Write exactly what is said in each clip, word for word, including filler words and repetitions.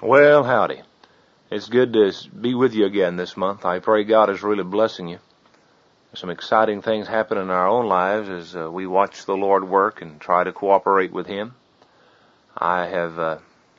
Well, howdy. It's good to be with you again this month. I pray God is really blessing you. There's some exciting things happen in our own lives as uh, we watch the Lord work and try to cooperate with Him. I have uh,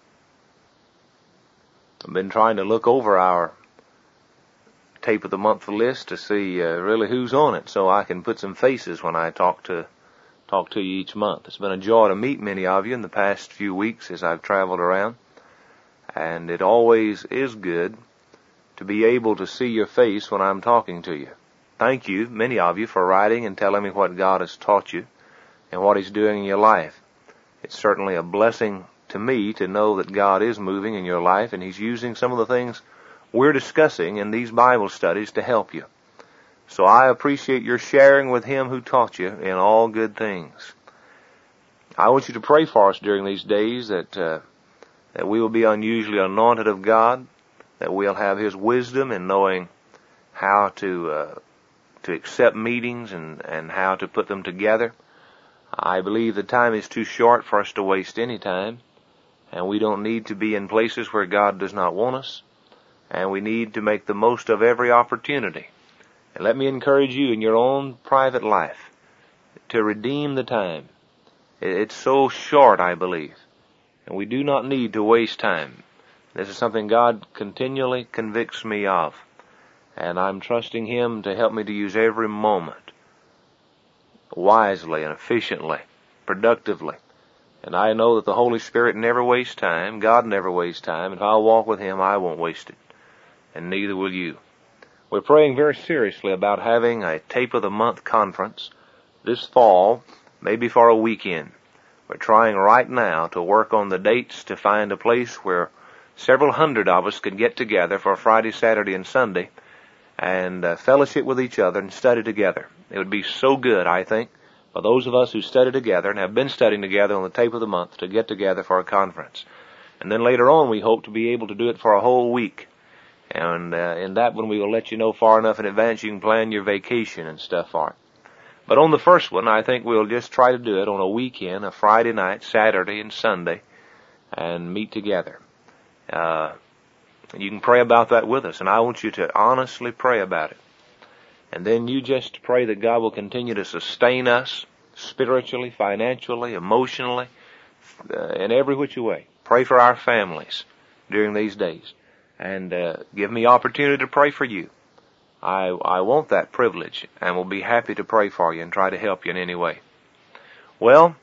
been trying to look over our tape of the month list to see uh, really who's on it, so I can put some faces when I talk to talk to you each month. It's been a joy to meet many of you in the past few weeks as I've traveled around. And it always is good to be able to see your face when I'm talking to you. Thank you, many of you, for writing and telling me what God has taught you and what He's doing in your life. It's certainly a blessing to me to know that God is moving in your life and He's using some of the things we're discussing in these Bible studies to help you. So I appreciate your sharing with Him who taught you in all good things. I want you to pray for us during these days that uh, that we will be unusually anointed of God, that we'll have His wisdom in knowing how to uh, to accept meetings and, and how to put them together. I believe the time is too short for us to waste any time, and we don't need to be in places where God does not want us, and we need to make the most of every opportunity. And let me encourage you in your own private life to redeem the time. It's so short, I believe. And we do not need to waste time. This is something God continually convicts me of. And I'm trusting Him to help me to use every moment wisely and efficiently, productively. And I know that the Holy Spirit never wastes time. God never wastes time. If I'll walk with Him, I won't waste it. And neither will you. We're praying very seriously about having a Tape of the Month conference this fall, maybe for a weekend. We're trying right now to work on the dates to find a place where several hundred of us could get together for Friday, Saturday, and Sunday and uh, fellowship with each other and study together. It would be so good, I think, for those of us who study together and have been studying together on the Tape of the Month to get together for a conference. And then later on we hope to be able to do it for a whole week. And uh, in that one we will let you know far enough in advance you can plan your vacation and stuff for it. But on the first one, I think we'll just try to do it on a weekend, a Friday night, Saturday, and Sunday, and meet together. Uh, you can pray about that with us, and I want you to honestly pray about it. And then you just pray that God will continue to sustain us spiritually, financially, emotionally, uh, in every which way. Pray for our families during these days. And uh, give me opportunity to pray for you. I, I want that privilege and will be happy to pray for you and try to help you in any way. Well,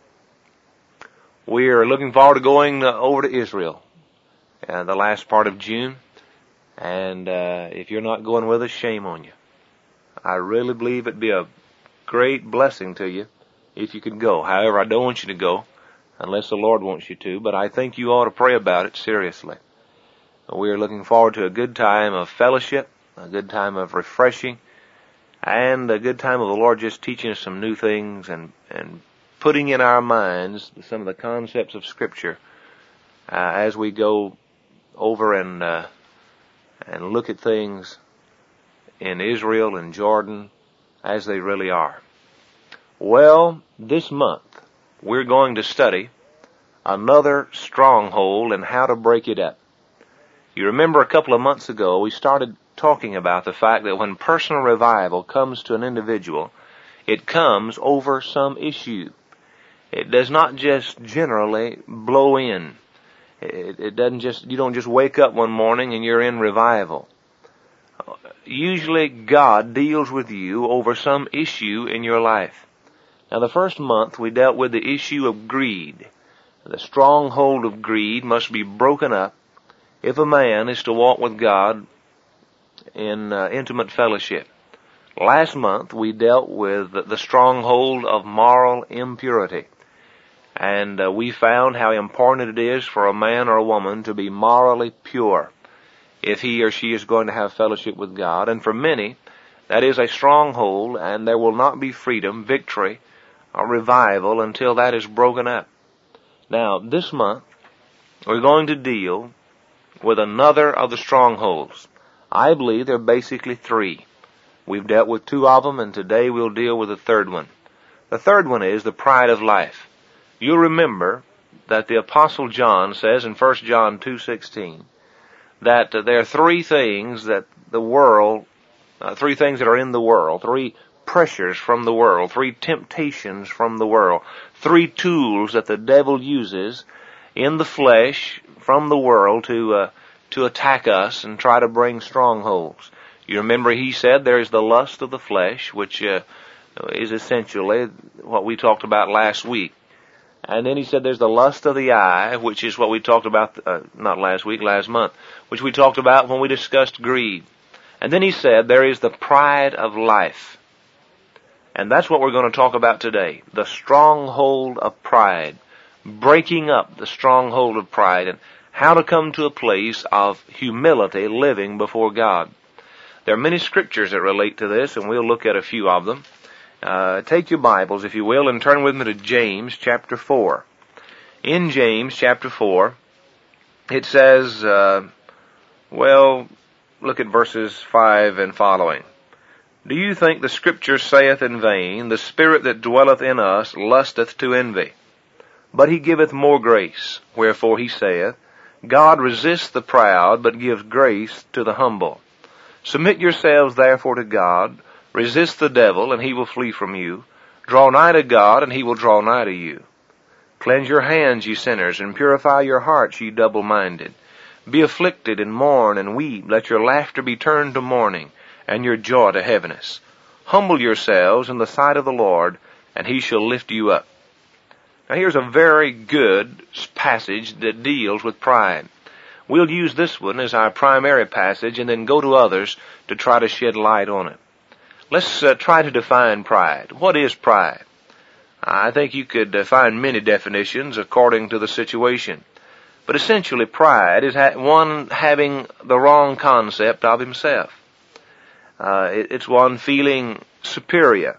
we're looking forward to going uh, over to Israel uh, the last part of June. And uh, if you're not going with us, shame on you. I really believe it'd be a great blessing to you if you could go. However, I don't want you to go unless the Lord wants you to, but I think you ought to pray about it seriously. We are looking forward to a good time of fellowship, a good time of refreshing, and a good time of the Lord just teaching us some new things and, and putting in our minds some of the concepts of Scripture uh, as we go over and uh, and look at things in Israel and Jordan as they really are. Well, this month we're going to study another stronghold and how to break it up. You remember a couple of months ago we started talking about the fact that when personal revival comes to an individual, it comes over some issue. It does not just generally blow in. It, it doesn't just, you don't just wake up one morning and you're in revival. Usually God deals with you over some issue in your life. Now the first month we dealt with the issue of greed. The stronghold of greed must be broken up if a man is to walk with God in uh, intimate fellowship. Last month we dealt with the stronghold of moral impurity. And uh, we found how important it is for a man or a woman to be morally pure if he or she is going to have fellowship with God. And for many, that is a stronghold, and there will not be freedom, victory, or revival until that is broken up. Now, this month, we're going to deal with another of the strongholds. I believe there are basically three. We've dealt with two of them, and today we'll deal with the third one. The third one is the pride of life. You'll remember that the Apostle John says in First John two sixteen that uh, there are three things that the world, uh, three things that are in the world, three pressures from the world, three temptations from the world, three tools that the devil uses in the flesh from the world to uh, to attack us and try to bring strongholds. You remember he said there is the lust of the flesh, which uh, is essentially what we talked about last week. And then he said there's the lust of the eye, which is what we talked about, uh, not last week, last month, which we talked about when we discussed greed. And then he said there is the pride of life. And that's what we're going to talk about today. The stronghold of pride. Breaking up the stronghold of pride and how to come to a place of humility living before God. There are many scriptures that relate to this, and we'll look at a few of them. Uh, take your Bibles, if you will, and turn with me to James chapter four. In James chapter four, it says, uh, well, look at verses five and following. Do you think the Scripture saith in vain, the Spirit that dwelleth in us lusteth to envy? But he giveth more grace. Wherefore he saith, God resists the proud, but gives grace to the humble. Submit yourselves therefore to God. Resist the devil, and he will flee from you. Draw nigh to God, and he will draw nigh to you. Cleanse your hands, ye sinners, and purify your hearts, ye double-minded. Be afflicted, and mourn, and weep. Let your laughter be turned to mourning, and your joy to heaviness. Humble yourselves in the sight of the Lord, and he shall lift you up. Now here's a very good passage that deals with pride. We'll use this one as our primary passage and then go to others to try to shed light on it. Let's uh, try to define pride. What is pride? I think you could uh, find many definitions according to the situation. But essentially pride is ha- one having the wrong concept of himself. Uh, it, it's one feeling superior.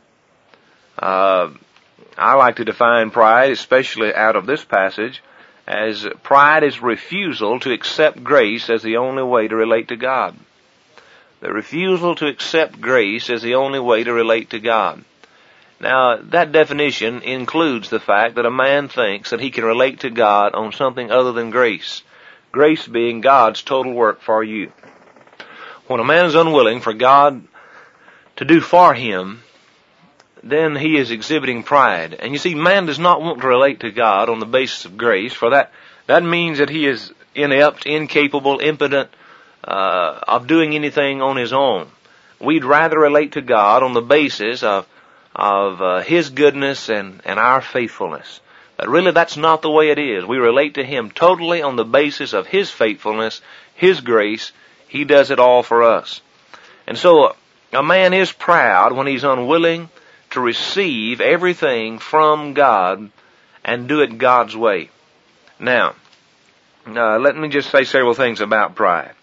Uh, I like to define pride, especially out of this passage, as pride is refusal to accept grace as the only way to relate to God. The refusal to accept grace as the only way to relate to God. Now, that definition includes the fact that a man thinks that he can relate to God on something other than grace. Grace being God's total work for you. When a man is unwilling for God to do for him, then he is exhibiting pride. And you see, man does not want to relate to God on the basis of grace, for that, that means that he is inept, incapable, impotent, uh, of doing anything on his own. We'd rather relate to God on the basis of, of, uh, his goodness and, and our faithfulness. But really that's not the way it is. We relate to him totally on the basis of his faithfulness, his grace. He does it all for us. And so, a man is proud when he's unwilling to receive everything from God and do it God's way. Now, uh, let me just say several things about pride.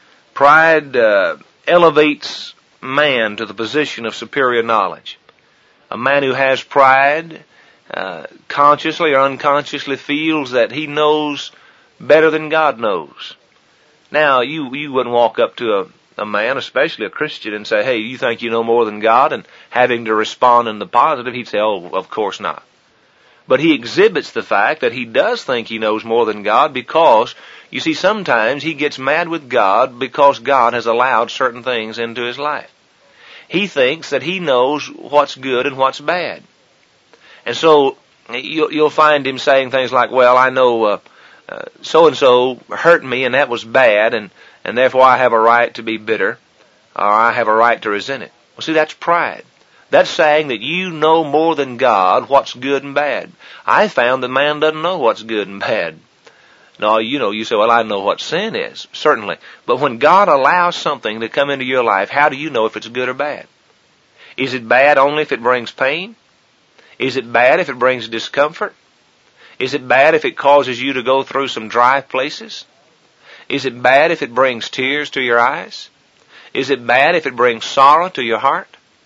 Pride uh, elevates man to the position of superior knowledge. A man who has pride uh, consciously or unconsciously feels that he knows better than God knows. Now, you, you wouldn't walk up to a a man, especially a Christian, and say, hey, you think you know more than God? And having to respond in the positive, he'd say, oh, of course not. But he exhibits the fact that he does think he knows more than God because, you see, sometimes he gets mad with God because God has allowed certain things into his life. He thinks that he knows what's good and what's bad. And so you'll, you'll find him saying things like, well, I know uh, uh, so-and-so hurt me and that was bad, and And therefore I have a right to be bitter, or I have a right to resent it. Well, see, that's pride. That's saying that you know more than God what's good and bad. I found that man doesn't know what's good and bad. Now, you know, you say, well, I know what sin is. Certainly. But when God allows something to come into your life, how do you know if it's good or bad? Is it bad only if it brings pain? Is it bad if it brings discomfort? Is it bad if it causes you to go through some dry places? Is it bad if it brings tears to your eyes? Is it bad if it brings sorrow to your heart?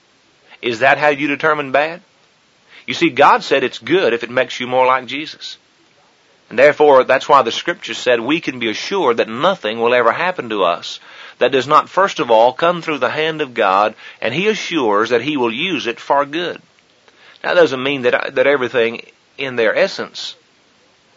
Is that how you determine bad? You see, God said it's good if it makes you more like Jesus. And therefore, that's why the Scripture said we can be assured that nothing will ever happen to us that does not first of all come through the hand of God, and He assures that He will use it for good. That doesn't mean that, that everything in their essence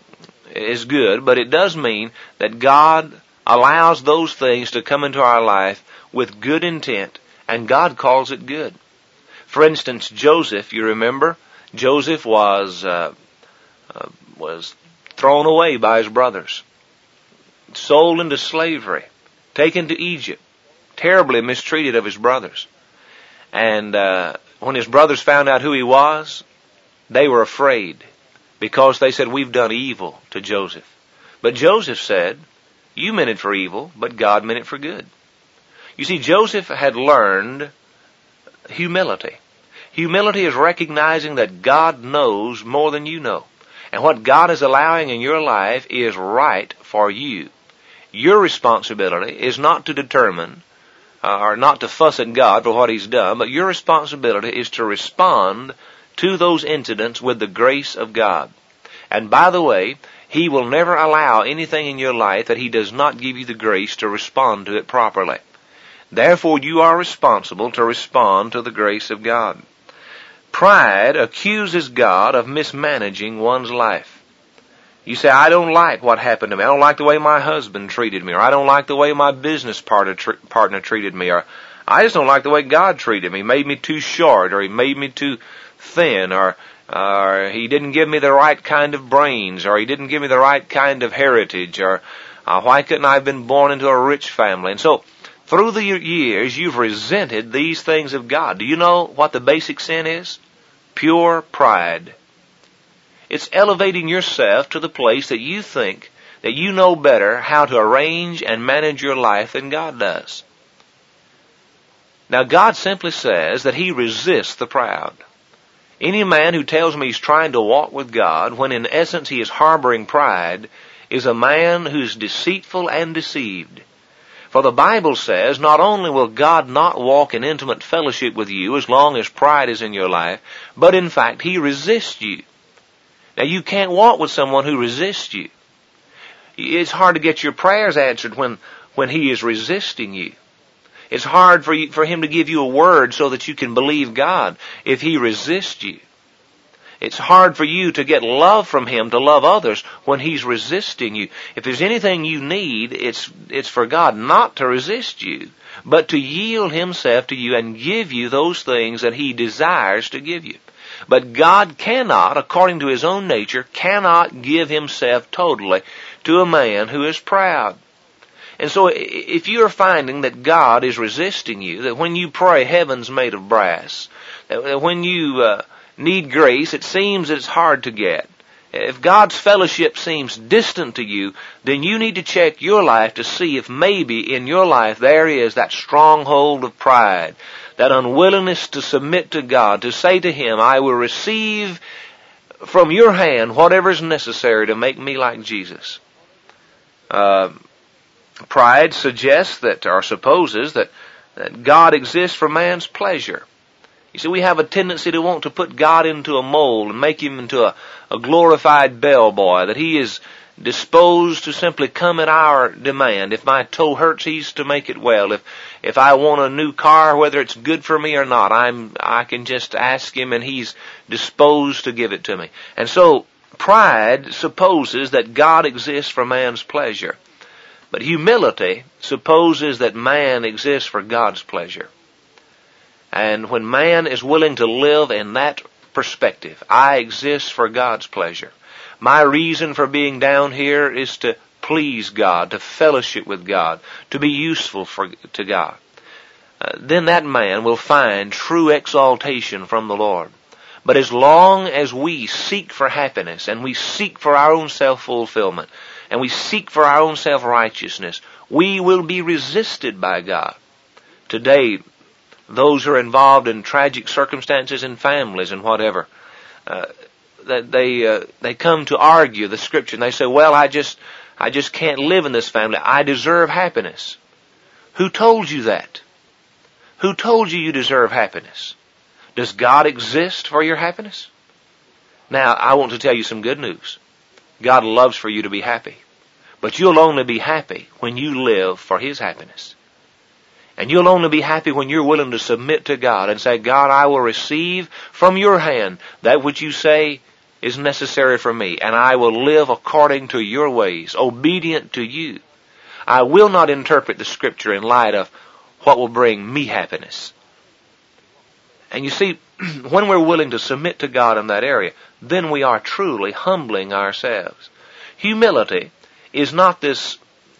is good, but it does mean that God allows those things to come into our life with good intent, and God calls it good. For instance, Joseph, you remember, Joseph was uh, uh, was thrown away by his brothers, sold into slavery, taken to Egypt, terribly mistreated of his brothers. And uh, when his brothers found out who he was, they were afraid, because they said, "We've done evil to Joseph." But Joseph said, "You meant it for evil, but God meant it for good." You see, Joseph had learned humility. Humility is recognizing that God knows more than you know. And what God is allowing in your life is right for you. Your responsibility is not to determine, uh, or not to fuss at God for what He's done, but your responsibility is to respond to those incidents with the grace of God. And by the way, He will never allow anything in your life that He does not give you the grace to respond to it properly. Therefore, you are responsible to respond to the grace of God. Pride accuses God of mismanaging one's life. You say, "I don't like what happened to me. I don't like the way my husband treated me, or I don't like the way my business partner, tr- partner treated me, or I just don't like the way God treated me. He made me too short, or He made me too thin, or, or He didn't give me the right kind of brains, or He didn't give me the right kind of heritage, or uh, why couldn't I have been born into a rich family?" And so, through the years, you've resented these things of God. Do you know what the basic sin is? Pure pride. It's elevating yourself to the place that you think that you know better how to arrange and manage your life than God does. Now, God simply says that He resists the proud. Any man who tells me he's trying to walk with God, when in essence he is harboring pride, is a man who's deceitful and deceived. For the Bible says, not only will God not walk in intimate fellowship with you as long as pride is in your life, but in fact He resists you. Now, you can't walk with someone who resists you. It's hard to get your prayers answered when, when He is resisting you. It's hard for you, for Him to give you a word so that you can believe God if He resists you. It's hard for you to get love from Him to love others when He's resisting you. If there's anything you need, it's, it's for God not to resist you, but to yield Himself to you and give you those things that He desires to give you. But God cannot, according to His own nature, cannot give Himself totally to a man who is proud. And so if you are finding that God is resisting you, that when you pray, heaven's made of brass, that when you uh, need grace, it seems that it's hard to get. If God's fellowship seems distant to you, then you need to check your life to see if maybe in your life there is that stronghold of pride, that unwillingness to submit to God, to say to Him, "I will receive from your hand whatever is necessary to make me like Jesus." Uh, pride suggests that, or supposes that, that God exists for man's pleasure. You see, we have a tendency to want to put God into a mold and make Him into a, a glorified bellboy, that He is disposed to simply come at our demand. If my toe hurts, He's to make it well. If if I want a new car, whether it's good for me or not, I'm I can just ask Him and He's disposed to give it to me. And so pride supposes that God exists for man's pleasure. But humility supposes that man exists for God's pleasure. And when man is willing to live in that perspective, I exist for God's pleasure. My reason for being down here is to please God, to fellowship with God, to be useful for, to God. Uh, then that man will find true exaltation from the Lord. But as long as we seek for happiness, and we seek for our own self-fulfillment, and we seek for our own self-righteousness, we will be resisted by God. Today, those who are involved in tragic circumstances in families and whatever, uh, that they uh, they come to argue the Scripture, and they say, "Well, I just I just can't live in this family. I deserve happiness." Who told you that? Who told you you deserve happiness? Does God exist for your happiness? Now, I want to tell you some good news. God loves for you to be happy, but you'll only be happy when you live for His happiness. And you'll only be happy when you're willing to submit to God and say, "God, I will receive from your hand that which you say is necessary for me, and I will live according to your ways, obedient to you. I will not interpret the Scripture in light of what will bring me happiness. And you see, when we're willing to submit to God in that area, then we are truly humbling ourselves. Humility is not this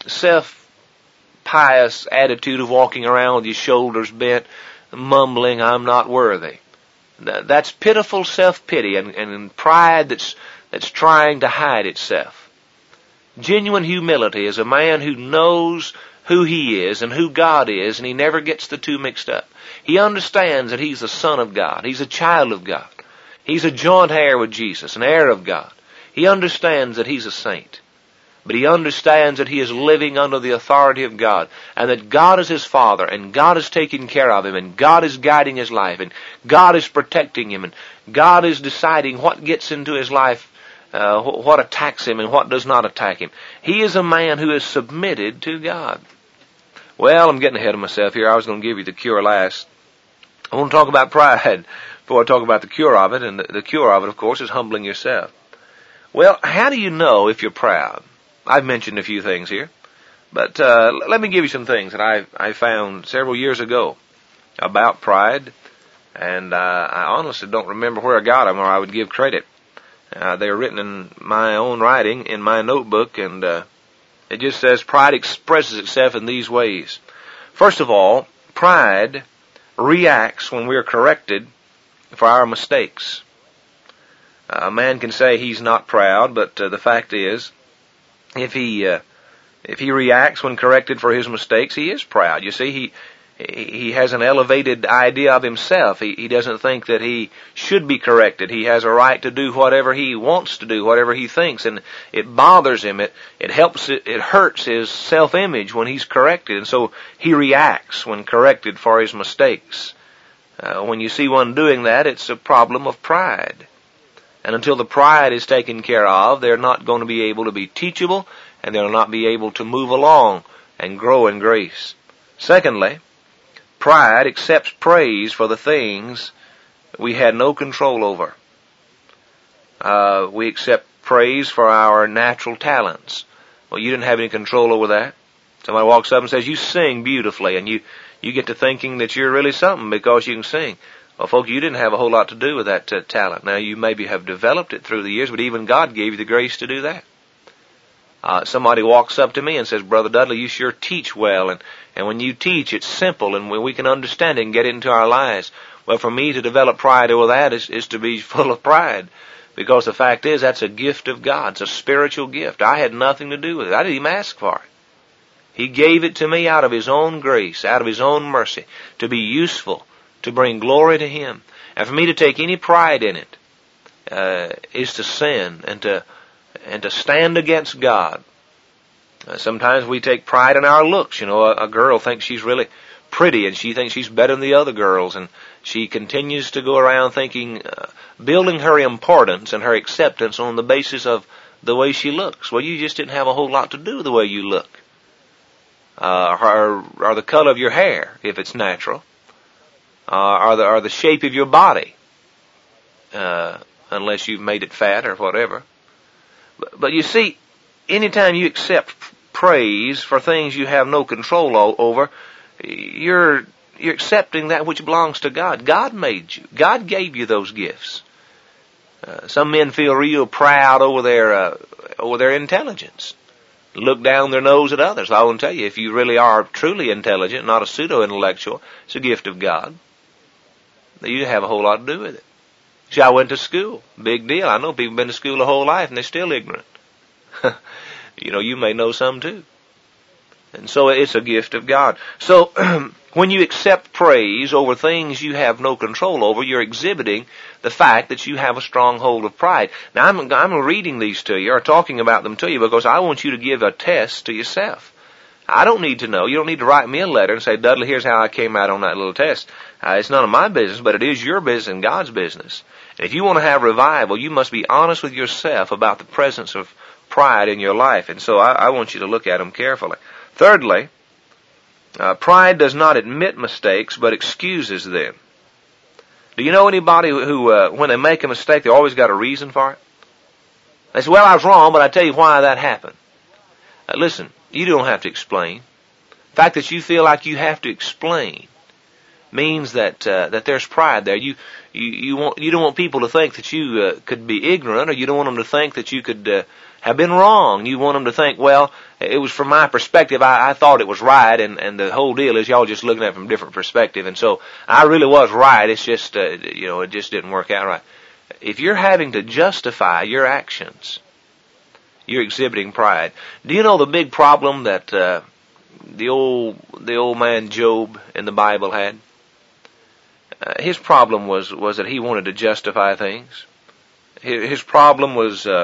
self-pious attitude of walking around with your shoulders bent, mumbling, I'm not worthy. That's pitiful self-pity and, and pride that's, that's trying to hide itself. Genuine humility is a man who knows who he is and who God is, and he never gets the two mixed up. He understands that he's the Son of God. He's a child of God. He's a joint heir with Jesus, an heir of God. He understands that he's a saint. But he understands that he is living under the authority of God, and that God is his Father, and God is taking care of him, and God is guiding his life, and God is protecting him, and God is deciding what gets into his life, uh, what attacks him, and what does not attack him. He is a man who is submitted to God. Well, I'm getting ahead of myself here. I was going to give you the cure last. I want to talk about pride before I talk about the cure of it, and the, the cure of it, of course, is humbling yourself. Well, how do you know if you're proud? I've mentioned a few things here, but uh, let me give you some things that I I found several years ago about pride, and uh, I honestly don't remember where I got them, or I would give credit. Uh, they are written in my own writing in my notebook, and uh, it just says pride expresses itself in these ways. First of all, pride reacts when we are corrected for our mistakes. Uh, a man can say he's not proud, but uh, the fact is, If he uh, if he reacts when corrected for his mistakes, he is proud. You see, he he has an elevated idea of himself. He he doesn't think that he should be corrected. He has a right to do whatever he wants to do, whatever he thinks, and it bothers him. It it helps it, it hurts his self-image when he's corrected, and so he reacts when corrected for his mistakes. Uh, when you see one doing that, it's a problem of pride. And until the pride is taken care of, they're not going to be able to be teachable, and they'll not be able to move along and grow in grace. Secondly, pride accepts praise for the things we had no control over. Uh, we accept praise for our natural talents. Well, you didn't have any control over that. Somebody walks up and says, you sing beautifully, and you, you get to thinking that you're really something because you can sing. Well, folks, you didn't have a whole lot to do with that uh, talent. Now, you maybe have developed it through the years, but even God gave you the grace to do that. Uh, somebody walks up to me and says, Brother Dudley, you sure teach well, and, and when you teach, it's simple, and we can understand it and get it into our lives. Well, for me to develop pride over that is, is to be full of pride, because the fact is, that's a gift of God. It's a spiritual gift. I had nothing to do with it. I didn't even ask for it. He gave it to me out of His own grace, out of His own mercy, to be useful, to bring glory to Him. And for me to take any pride in it uh, is to sin and to and to stand against God. Uh, sometimes we take pride in our looks. You know, a, a girl thinks she's really pretty and she thinks she's better than the other girls, and she continues to go around thinking, uh, building her importance and her acceptance on the basis of the way she looks. Well, you just didn't have a whole lot to do with the way you look. Uh, or, or the color of your hair, if it's natural. Uh, or the, or the shape of your body, uh, unless you've made it fat or whatever. But, but you see, anytime you accept praise for things you have no control o- over, you're, you're accepting that which belongs to God. God made you. God gave you those gifts. Uh, some men feel real proud over their, uh, over their intelligence. Look down their nose at others. I want to tell you, if you really are truly intelligent, not a pseudo-intellectual, it's a gift of God. You have a whole lot to do with it. See, I went to school. Big deal. I know people have been to school their whole life and they're still ignorant. You know, you may know some too. And so it's a gift of God. So when you accept praise over things you have no control over, you're exhibiting the fact that you have a strong hold of pride. Now, I'm, I'm reading these to you or talking about them to you because I want you to give a test to yourself. I don't need to know. You don't need to write me a letter and say, Dudley, here's how I came out on that little test. Uh, it's none of my business, but it is your business and God's business. And if you want to have revival, you must be honest with yourself about the presence of pride in your life. And so I, I want you to look at them carefully. Thirdly, uh, pride does not admit mistakes, but excuses them. Do you know anybody who, uh, when they make a mistake, they always got a reason for it? They say, well, I was wrong, but I tell you why that happened. Uh, listen, you don't have to explain. The fact that you feel like you have to explain means that uh, that there's pride there. You you you want you don't want people to think that you uh, could be ignorant, or you don't want them to think that you could uh, have been wrong. You want them to think, well, it was from my perspective. I, I thought it was right, and and the whole deal is y'all just looking at it from a different perspective. And so I really was right. It's just uh, you know it just didn't work out right. If you're having to justify your actions, you're exhibiting pride. Do you know the big problem that uh, the old the old man Job in the Bible had? Uh, his problem was, was that he wanted to justify things. His, his problem was uh,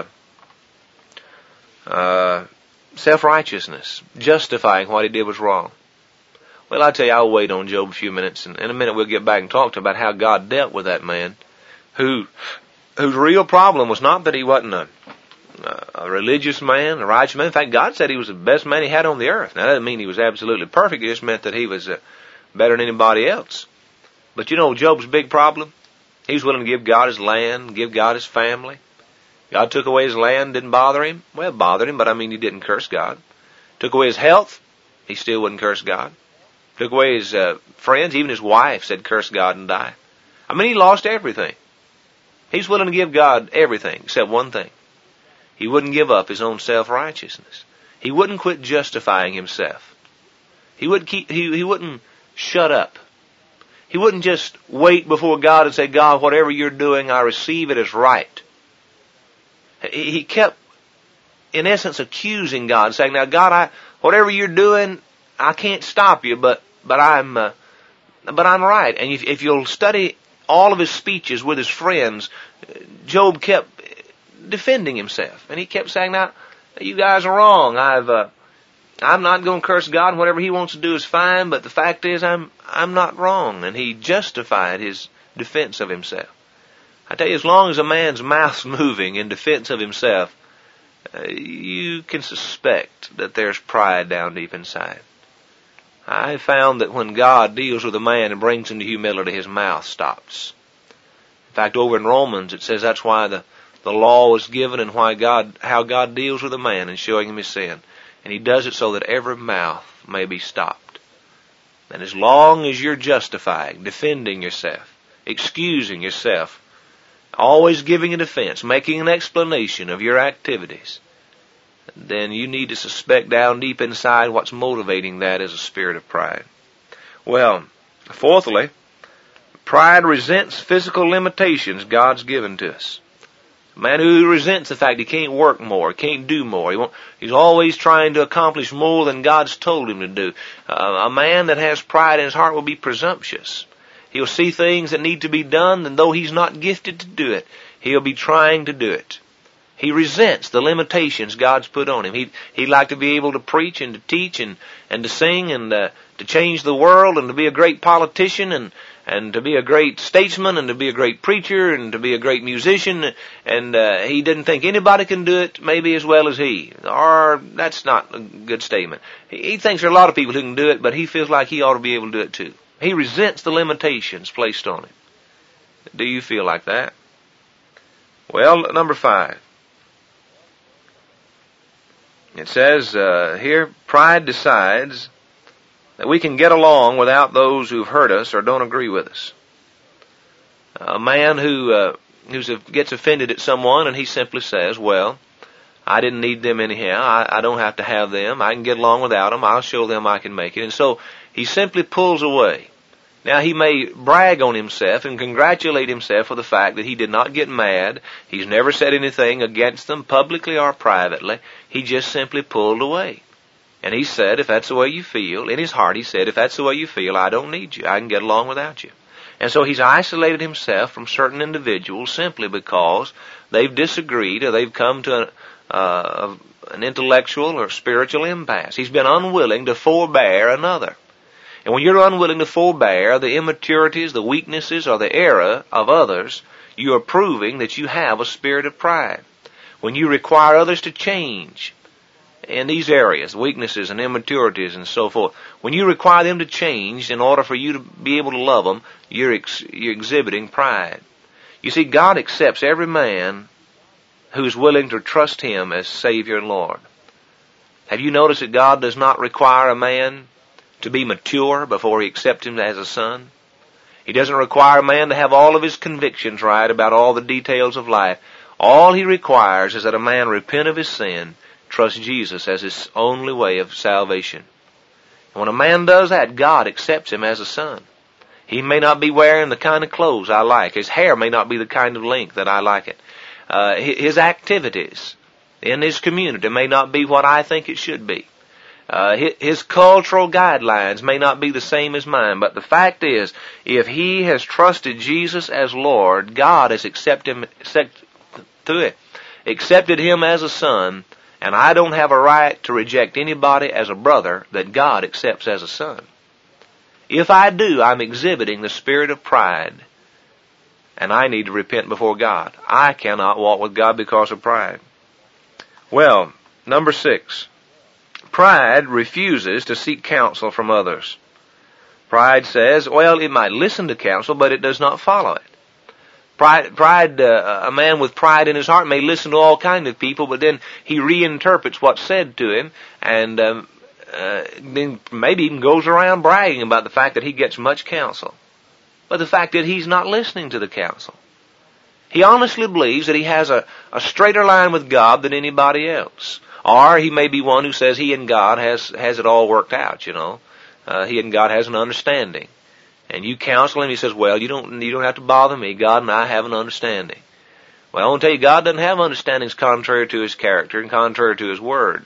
uh, self-righteousness, justifying what he did was wrong. Well, I tell you, I'll wait on Job a few minutes, and in a minute we'll get back and talk to him about how God dealt with that man, who whose real problem was not that he wasn't a, a religious man, a righteous man. In fact, God said he was the best man he had on the earth. Now, that doesn't mean he was absolutely perfect. It just meant that he was uh, better than anybody else. But you know Job's big problem? He was willing to give God his land, give God his family. God took away his land, didn't bother him. Well, it bothered him, but I mean he didn't curse God. Took away his health, he still wouldn't curse God. Took away his uh, friends, even his wife said curse God and die. I mean he lost everything. He's willing to give God everything except one thing. He wouldn't give up his own self-righteousness. He wouldn't quit justifying himself. He wouldn't keep, he, he wouldn't shut up. He wouldn't just wait before God and say, God, whatever you're doing, I receive it as right. He kept, in essence, accusing God, saying, now, God, I, whatever you're doing, I can't stop you, but, but I'm, uh, but I'm right. And if, if you'll study all of his speeches with his friends, Job kept defending himself. And he kept saying, now, you guys are wrong. I've, uh, I'm not going to curse God. Whatever he wants to do is fine, but the fact is I'm I'm not wrong. And he justified his defense of himself. I tell you, as long as a man's mouth's moving in defense of himself, uh, you can suspect that there's pride down deep inside. I found that when God deals with a man and brings him to humility, his mouth stops. In fact, over in Romans it says that's why the, the law was given and why God how God deals with a man in showing him his sin. And he does it so that every mouth may be stopped. And as long as you're justifying, defending yourself, excusing yourself, always giving a defense, making an explanation of your activities, then you need to suspect down deep inside what's motivating that is a spirit of pride. Well, fourthly, pride resents physical limitations God's given to us. A man who resents the fact he can't work more, can't do more. He won't, he's always trying to accomplish more than God's told him to do. Uh, a man that has pride in his heart will be presumptuous. He'll see things that need to be done, and though he's not gifted to do it, he'll be trying to do it. He resents the limitations God's put on him. He'd, he'd like to be able to preach and to teach and, and to sing and uh, to change the world and to be a great politician and and to be a great statesman and to be a great preacher and to be a great musician, and uh, he didn't think anybody can do it maybe as well as he. Or that's not a good statement. He, he thinks there are a lot of people who can do it, but he feels like he ought to be able to do it too. He resents the limitations placed on him. Do you feel like that? Well, number five. It says uh, here, pride decides that we can get along without those who've hurt us or don't agree with us. A man who uh, who's a, gets offended at someone and he simply says, well, I didn't need them anyhow. I, I don't have to have them. I can get along without them. I'll show them I can make it. And so he simply pulls away. Now, he may brag on himself and congratulate himself for the fact that he did not get mad. He's never said anything against them, publicly or privately. He just simply pulled away. And he said, if that's the way you feel, in his heart he said, if that's the way you feel, I don't need you. I can get along without you. And so he's isolated himself from certain individuals simply because they've disagreed or they've come to an, uh, an intellectual or spiritual impasse. He's been unwilling to forbear another. And when you're unwilling to forbear the immaturities, the weaknesses, or the error of others, you are proving that you have a spirit of pride. When you require others to change in these areas, weaknesses and immaturities and so forth, when you require them to change in order for you to be able to love them, you're, ex- you're exhibiting pride. You see, God accepts every man who's willing to trust Him as Savior and Lord. Have you noticed that God does not require a man to be mature before He accepts him as a son? He doesn't require a man to have all of his convictions right about all the details of life. All He requires is that a man repent of his sin, trust Jesus as his only way of salvation. And when a man does that, God accepts him as a son. He may not be wearing the kind of clothes I like. His hair may not be the kind of length that I like it. Uh, his activities in his community may not be what I think it should be. Uh, his, his cultural guidelines may not be the same as mine, but the fact is, if he has trusted Jesus as Lord, God has accepted him, accept, to it, accepted him as a son, and I don't have a right to reject anybody as a brother that God accepts as a son. If I do, I'm exhibiting the spirit of pride, and I need to repent before God. I cannot walk with God because of pride. Well, number six. Pride refuses to seek counsel from others. Pride says, well, it might listen to counsel, but it does not follow it. Pride, pride uh, a man with pride in his heart may listen to all kinds of people, but then he reinterprets what's said to him, and um, uh, then maybe even goes around bragging about the fact that he gets much counsel. But the fact that he's not listening to the counsel. He honestly believes that he has a, a straighter line with God than anybody else. Or he may be one who says he and God has, has it all worked out, you know. Uh, he and God has an understanding. And you counsel him, he says, well, you don't, you don't have to bother me. God and I have an understanding. Well, I want to tell you, God doesn't have understandings contrary to His character and contrary to His Word.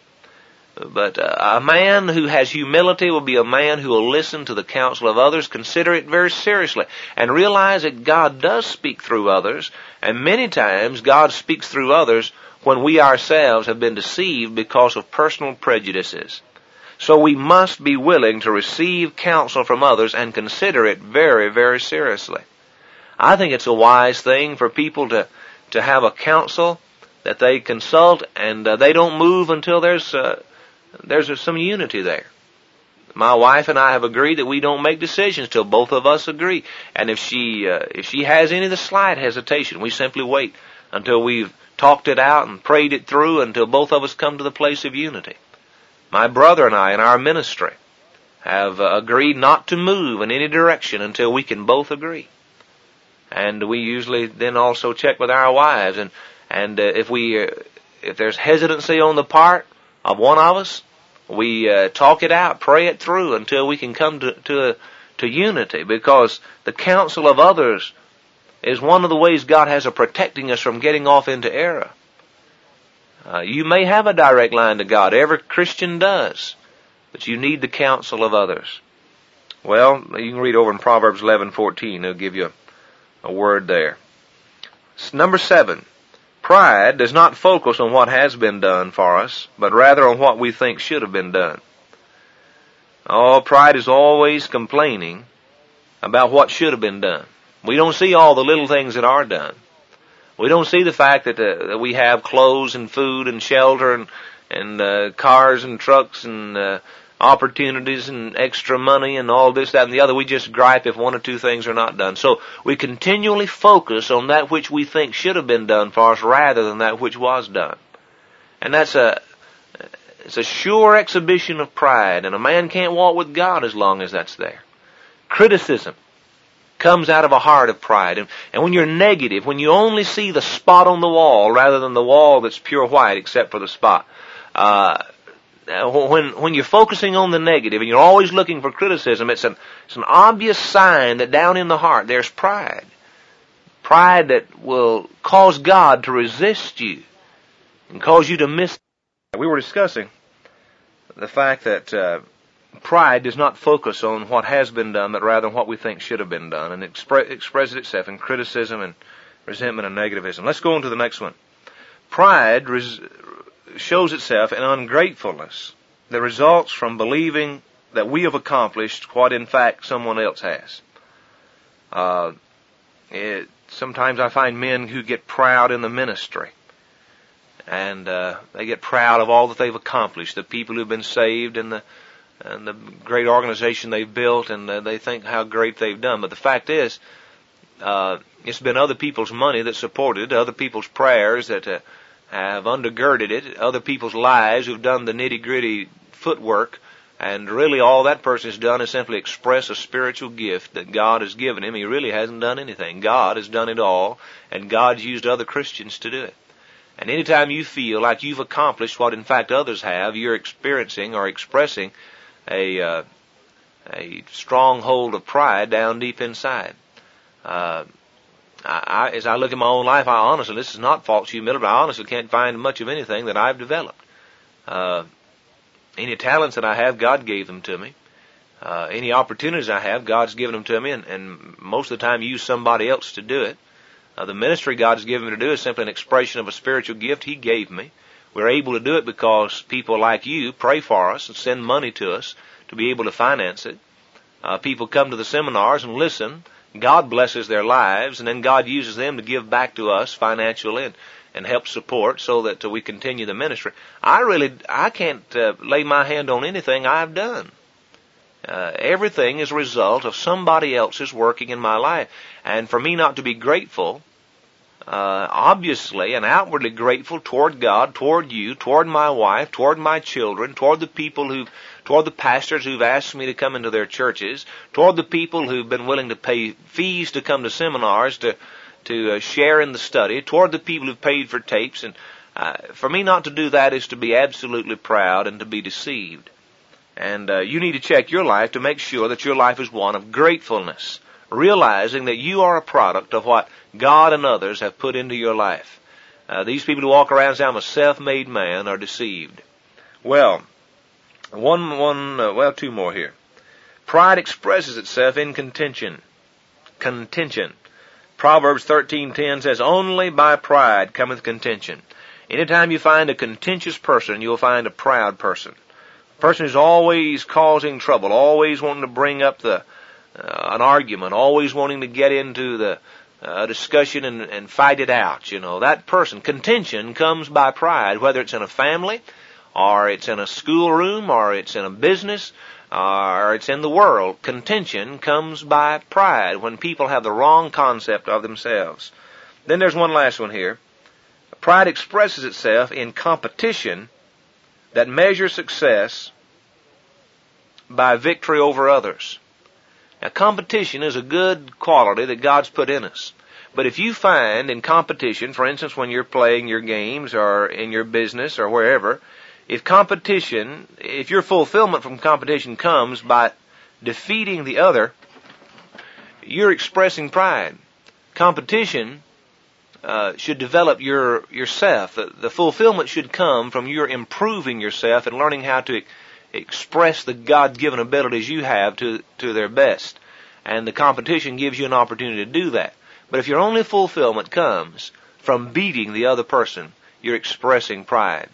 But uh, a man who has humility will be a man who will listen to the counsel of others, consider it very seriously, and realize that God does speak through others, and many times God speaks through others when we ourselves have been deceived because of personal prejudices. So we must be willing to receive counsel from others and consider it very, very seriously. I think it's a wise thing for people to, to have a counsel that they consult, and uh, they don't move until there's uh, there's some unity there. My wife and I have agreed that we don't make decisions till both of us agree. And if she uh, if she has any of the slight hesitation, we simply wait until we've talked it out and prayed it through until both of us come to the place of unity. My brother and I in our ministry have uh, agreed not to move in any direction until we can both agree. And we usually then also check with our wives, and and uh, if we uh, if there's hesitancy on the part of one of us, we uh, talk it out, pray it through until we can come to to, a, to unity, because the counsel of others is one of the ways God has of protecting us from getting off into error. Uh, you may have a direct line to God. Every Christian does. But you need the counsel of others. Well, you can read over in Proverbs eleven fourteen. It'll give you a, a word there. Number seven. Pride does not focus on what has been done for us, but rather on what we think should have been done. Oh, pride is always complaining about what should have been done. We don't see all the little things that are done. We don't see the fact that, uh, that we have clothes and food and shelter and, and uh, cars and trucks and uh, opportunities and extra money and all this, that, and the other. We just gripe if one or two things are not done. So we continually focus on that which we think should have been done for us rather than that which was done. And that's a, it's a sure exhibition of pride, and a man can't walk with God as long as that's there. Criticism comes out of a heart of pride. And, and when you're negative, when you only see the spot on the wall rather than the wall that's pure white except for the spot, uh, when when you're focusing on the negative and you're always looking for criticism, it's an, it's an obvious sign that down in the heart there's pride. Pride that will cause God to resist you and cause you to miss. We were discussing the fact that uh, pride does not focus on what has been done, but rather on what we think should have been done, and expre- expresses itself in criticism and resentment and negativism. Let's go on to the next one. Pride res- shows itself in ungratefulness that results from believing that we have accomplished what in fact someone else has. Uh, it, sometimes I find men who get proud in the ministry, and uh, they get proud of all that they've accomplished, the people who've been saved and the and the great organization they've built, and uh, they think how great they've done. But the fact is, uh, it's been other people's money that supported it, other people's prayers that uh, have undergirded it, other people's lives who've done the nitty-gritty footwork, and really all that person has done is simply express a spiritual gift that God has given him. He really hasn't done anything. God has done it all, and God's used other Christians to do it. And anytime you feel like you've accomplished what in fact others have, you're experiencing or expressing a uh, a stronghold of pride down deep inside. Uh, I, I, as I look at my own life, I honestly, this is not false humility, but I honestly can't find much of anything that I've developed. Uh, any talents that I have, God gave them to me. Uh, any opportunities I have, God's given them to me, and, and most of the time use somebody else to do it. Uh, the ministry God has given me to do is simply an expression of a spiritual gift He gave me. We're able to do it because people like you pray for us and send money to us to be able to finance it. Uh, people come to the seminars and listen. God blesses their lives, and then God uses them to give back to us financially and, and help support so that uh, we continue the ministry. I really, I can't uh, lay my hand on anything I've done. Uh, everything is a result of somebody else's working in my life. And for me not to be grateful, uh, obviously and outwardly grateful toward God, toward you, toward my wife, toward my children, toward the people who've, toward the pastors who've asked me to come into their churches, toward the people who've been willing to pay fees to come to seminars to, to uh, share in the study, toward the people who've paid for tapes. And uh, for me not to do that is to be absolutely proud and to be deceived. And uh, you need to check your life to make sure that your life is one of gratefulness, realizing that you are a product of what God and others have put into your life. Uh, these people who walk around and say, I'm a self-made man, are deceived. Well, one, one, uh, well, two more here. Pride expresses itself in contention. Contention. Proverbs thirteen ten says, only by pride cometh contention. Anytime you find a contentious person, you'll find a proud person. Person who's always causing trouble, always wanting to bring up the uh, an argument, always wanting to get into the uh, discussion and, and fight it out. You know, that person, contention comes by pride, whether it's in a family, or it's in a schoolroom, or it's in a business, or it's in the world. Contention comes by pride when people have the wrong concept of themselves. Then there's one last one here. Pride expresses itself in competition that measure success by victory over others. Now, competition is a good quality that God's put in us. But if you find in competition, for instance, when you're playing your games or in your business or wherever, if competition, if your fulfillment from competition comes by defeating the other, you're expressing pride. Competition Uh, should develop your yourself. The, the fulfillment should come from your improving yourself and learning how to e- express the God-given abilities you have to, to their best. And the competition gives you an opportunity to do that. But if your only fulfillment comes from beating the other person, you're expressing pride.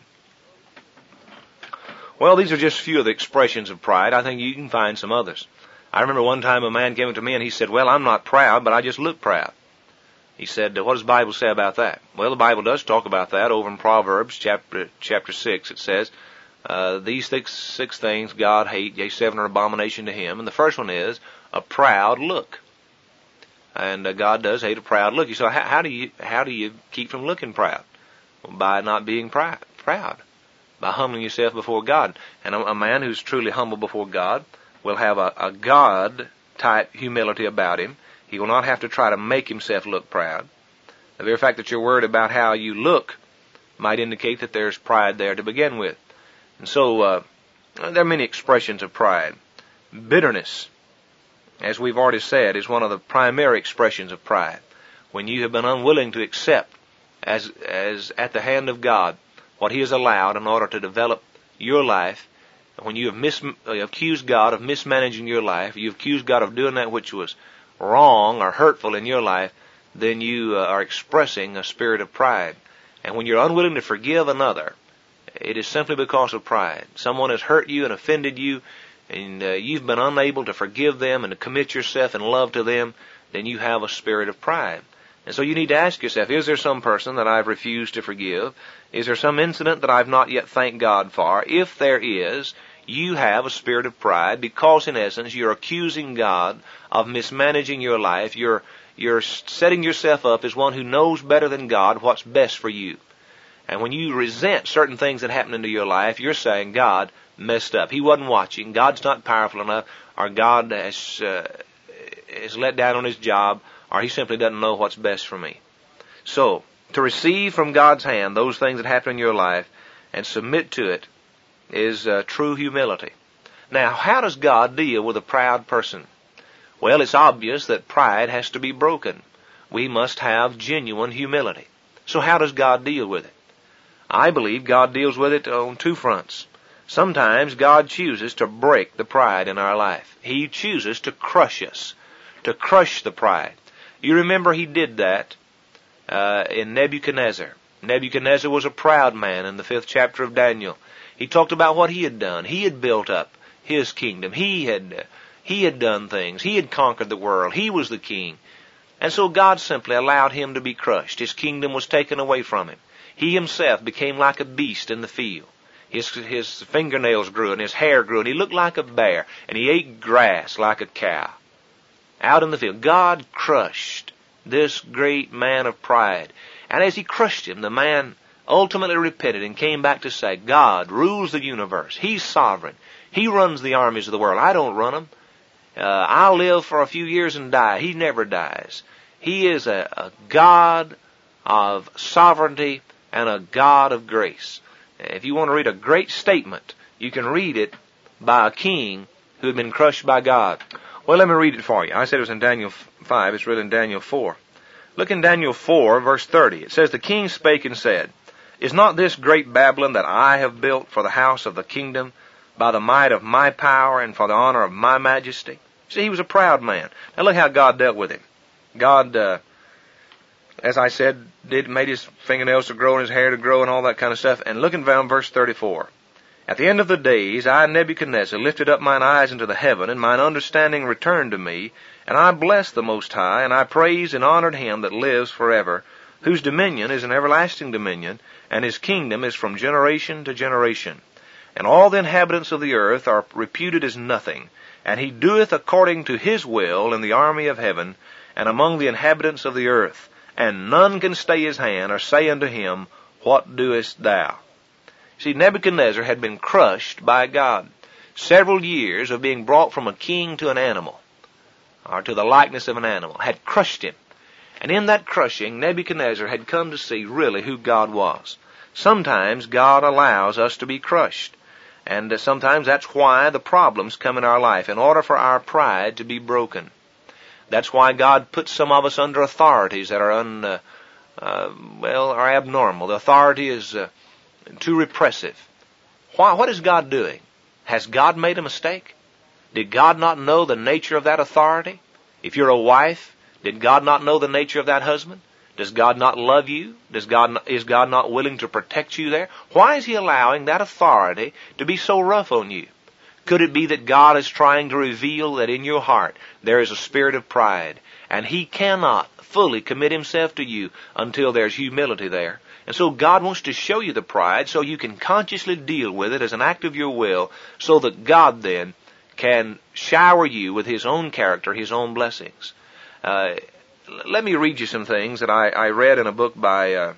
Well, these are just a few of the expressions of pride. I think you can find some others. I remember one time a man came to me and he said, well, I'm not proud, but I just look proud. He said, what does the Bible say about that? Well, the Bible does talk about that over in Proverbs chapter chapter six. It says, uh, these six, six things God hate, yea, seven are abomination to him. And the first one is a proud look. And uh, God does hate a proud look. So how, how do you how do you keep from looking proud? Well, by not being proud, proud, by humbling yourself before God. And a, a man who's truly humble before God will have a, a God-type humility about him. He will not have to try to make himself look proud. The very fact that you're worried about how you look might indicate that there's pride there to begin with. And so, uh, there are many expressions of pride. Bitterness, as we've already said, is one of the primary expressions of pride. When you have been unwilling to accept, as, as at the hand of God, what He has allowed in order to develop your life, when you have mis- uh, accused God of mismanaging your life, you've accused God of doing that which was wrong or hurtful in your life, then you uh, are expressing a spirit of pride. And when you're unwilling to forgive another, it is simply because of pride. Someone has hurt you and offended you, and uh, you've been unable to forgive them and to commit yourself in love to them, then you have a spirit of pride. And so you need to ask yourself, is there some person that I've refused to forgive? Is there some incident that I've not yet thanked God for? If there is, you have a spirit of pride because, in essence, you're accusing God of mismanaging your life. You're you're setting yourself up as one who knows better than God what's best for you. And when you resent certain things that happen into your life, you're saying God messed up. He wasn't watching. God's not powerful enough, or God has, uh, is let down on his job, or he simply doesn't know what's best for me. So, to receive from God's hand those things that happen in your life and submit to it is uh, true humility. Now, how does God deal with a proud person? Well, it's obvious that pride has to be broken. We must have genuine humility. So how does God deal with it? I believe God deals with it on two fronts. Sometimes God chooses to break the pride in our life. He chooses to crush us, to crush the pride. You remember he did that uh, in Nebuchadnezzar. Nebuchadnezzar was a proud man in the fifth chapter of Daniel. He talked about what he had done. He had built up his kingdom. He had, uh, he had done things. He had conquered the world. He was the king. And so God simply allowed him to be crushed. His kingdom was taken away from him. He himself became like a beast in the field. His, his fingernails grew and his hair grew and he looked like a bear and he ate grass like a cow. Out in the field, God crushed this great man of pride. And as he crushed him, the man ultimately repented and came back to say, God rules the universe. He's sovereign. He runs the armies of the world. I don't run them. Uh, I'll live for a few years and die. He never dies. He is a, a God of sovereignty and a God of grace. If you want to read a great statement, you can read it by a king who had been crushed by God. Well, let me read it for you. I said it was in Daniel five. It's really in Daniel four. Look in Daniel four, verse thirty. It says, The king spake and said, Is not this great Babylon that I have built for the house of the kingdom by the might of my power and for the honor of my majesty? See, he was a proud man. Now look how God dealt with him. God, uh, as I said, did made his fingernails to grow and his hair to grow and all that kind of stuff. And look in verse thirty-four. At the end of the days, I, Nebuchadnezzar, lifted up mine eyes into the heaven, and mine understanding returned to me, and I blessed the Most High, and I praised and honored him that lives forever, whose dominion is an everlasting dominion, and his kingdom is from generation to generation. And all the inhabitants of the earth are reputed as nothing, and he doeth according to his will in the army of heaven, and among the inhabitants of the earth. And none can stay his hand, or say unto him, What doest thou? See, Nebuchadnezzar had been crushed by God. Several years of being brought from a king to an animal, or to the likeness of an animal, had crushed him. And in that crushing, Nebuchadnezzar had come to see really who God was. Sometimes God allows us to be crushed. And uh, sometimes that's why the problems come in our life, in order for our pride to be broken. That's why God puts some of us under authorities that are un, uh, uh, well, are abnormal. The authority is uh, too repressive. Why? What is God doing? Has God made a mistake? Did God not know the nature of that authority? If you're a wife, did God not know the nature of that husband? Does God not love you? Does God not, is God not willing to protect you there? Why is he allowing that authority to be so rough on you? Could it be that God is trying to reveal that in your heart there is a spirit of pride, and he cannot fully commit himself to you until there's humility there? And so God wants to show you the pride so you can consciously deal with it as an act of your will, so that God then can shower you with his own character, his own blessings. Uh, let me read you some things that I, I read in a book by, uh,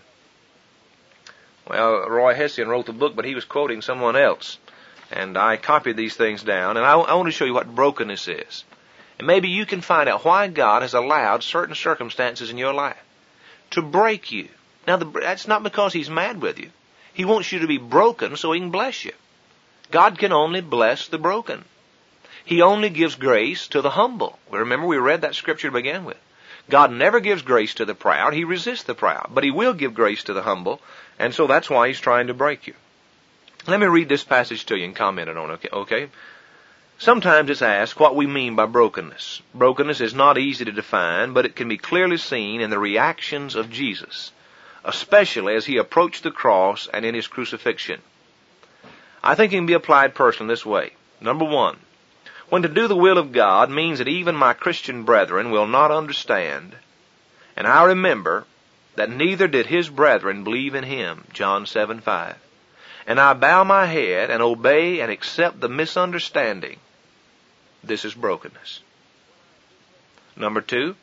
well, Roy Hession wrote the book, but he was quoting someone else. And I copied these things down, and I, I want to show you what brokenness is. And maybe you can find out why God has allowed certain circumstances in your life to break you. Now, the, that's not because he's mad with you. He wants you to be broken so he can bless you. God can only bless the broken. He only gives grace to the humble. Remember, we read that scripture to begin with. God never gives grace to the proud. He resists the proud. But he will give grace to the humble. And so that's why he's trying to break you. Let me read this passage to you and comment on it, okay? Sometimes it's asked what we mean by brokenness. Brokenness is not easy to define, but it can be clearly seen in the reactions of Jesus, especially as he approached the cross and in his crucifixion. I think it can be applied personally this way. Number one, when to do the will of God means that even my Christian brethren will not understand, and I remember that neither did his brethren believe in him, John seven five. And I bow my head and obey and accept the misunderstanding. This is brokenness. Number two,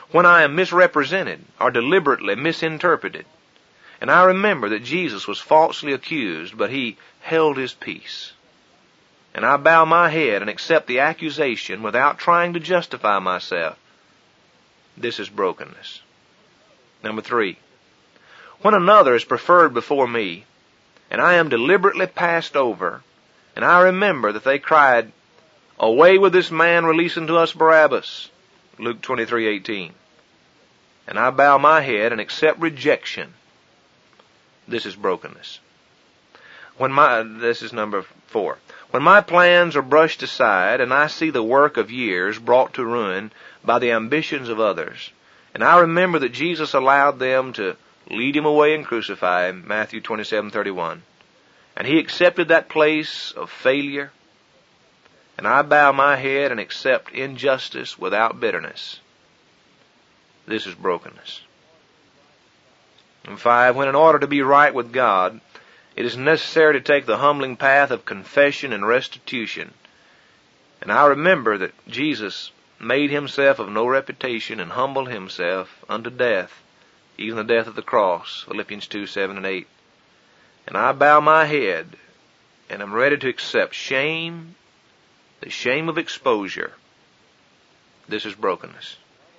when I am misrepresented or deliberately misinterpreted. And I remember that Jesus was falsely accused, but he held his peace. And I bow my head and accept the accusation without trying to justify myself. This is brokenness. Number three, when another is preferred before me, and I am deliberately passed over, and I remember that they cried, "Away with this man, release unto us Barabbas," Luke twenty-three eighteen. And I bow my head and accept rejection. This is brokenness. When my, this is number four. When my plans are brushed aside and I see the work of years brought to ruin by the ambitions of others, and I remember that Jesus allowed them to lead him away and crucify him, Matthew twenty-seven thirty-one, and he accepted that place of failure, and I bow my head and accept injustice without bitterness. This is brokenness. And five, when in order to be right with God, it is necessary to take the humbling path of confession and restitution. And I remember that Jesus made himself of no reputation and humbled himself unto death, even the death of the cross, Philippians two, seven and eight. And I bow my head and am ready to accept shame, the shame of exposure. This is brokenness.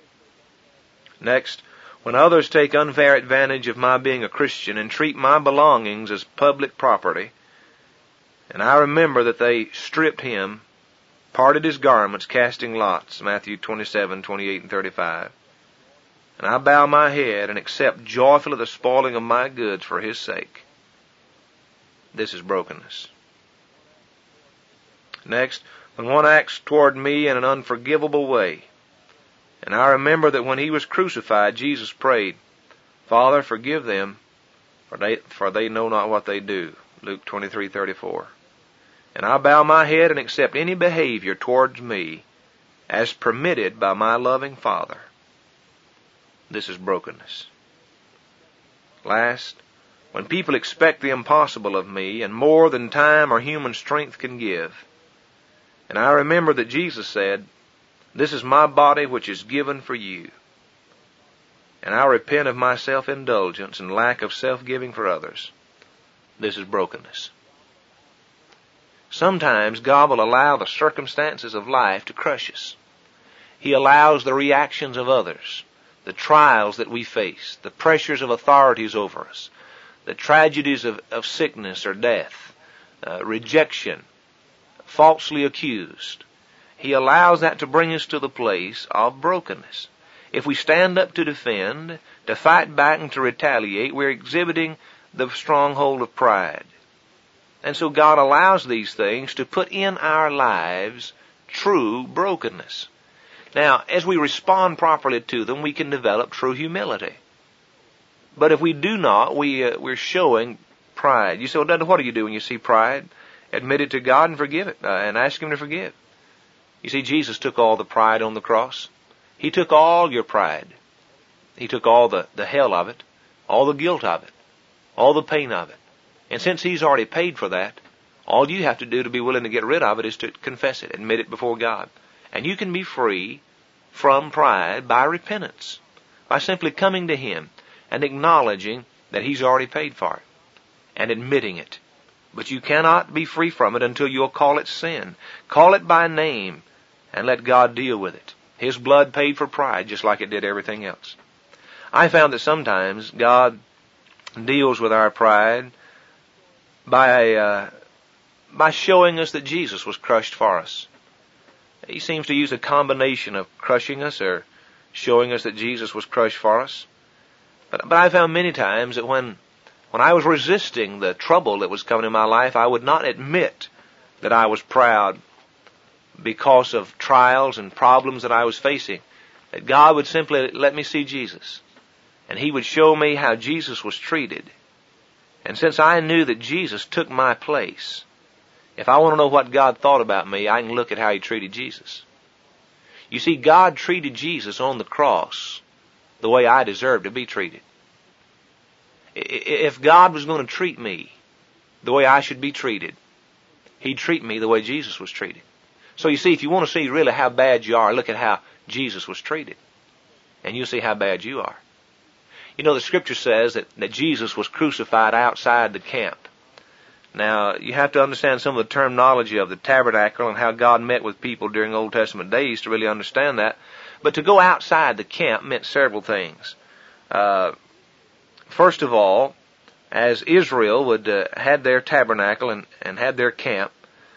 Next, when others take unfair advantage of my being a Christian and treat my belongings as public property, and I remember that they stripped him, parted his garments, casting lots, Matthew twenty-seven twenty-eight and thirty-five, and I bow my head and accept joyfully the spoiling of my goods for his sake. This is brokenness. Next, when one acts toward me in an unforgivable way, and I remember that when he was crucified, Jesus prayed, "Father, forgive them, for they, for they know not what they do," Luke twenty-three thirty-four. And I bow my head and accept any behavior towards me as permitted by my loving Father. This is brokenness. Last, when people expect the impossible of me and more than time or human strength can give, and I remember that Jesus said, "This is my body which is given for you." And I repent of my self-indulgence and lack of self-giving for others. This is brokenness. Sometimes God will allow the circumstances of life to crush us. He allows the reactions of others, the trials that we face, the pressures of authorities over us, the tragedies of, of sickness or death, uh, rejection, falsely accused. He allows that to bring us to the place of brokenness. If we stand up to defend, to fight back and to retaliate, we're exhibiting the stronghold of pride. And so God allows these things to put in our lives true brokenness. Now, as we respond properly to them, we can develop true humility. But if we do not, we, uh, we're showing pride. You say, well, Dad, what do you do when you see pride? Admit it to God and forgive it, uh, and ask Him to forgive. You see, Jesus took all the pride on the cross. He took all your pride. He took all the, the hell of it, all the guilt of it, all the pain of it. And since He's already paid for that, all you have to do to be willing to get rid of it is to confess it, admit it before God. And you can be free from pride by repentance, by simply coming to Him and acknowledging that He's already paid for it and admitting it. But you cannot be free from it until you'll call it sin. Call it by name and let God deal with it. His blood paid for pride just like it did everything else. I found that sometimes God deals with our pride by uh, by showing us that Jesus was crushed for us. He seems to use a combination of crushing us or showing us that Jesus was crushed for us. But, but I found many times that when when I was resisting the trouble that was coming in my life, I would not admit that I was proud because of trials and problems that I was facing. That God would simply let me see Jesus. And He would show me how Jesus was treated. And since I knew that Jesus took my place, if I want to know what God thought about me, I can look at how He treated Jesus. You see, God treated Jesus on the cross the way I deserved to be treated. If God was going to treat me the way I should be treated, He'd treat me the way Jesus was treated. So you see, if you want to see really how bad you are, look at how Jesus was treated. and you'll see how bad you are. You know, the Scripture says that, that Jesus was crucified outside the camp. Now, you have to understand some of the terminology of the tabernacle and how God met with people during Old Testament days to really understand that. But to go outside the camp meant several things. Uh, first of all, as Israel would uh, had their tabernacle and, and had their camp,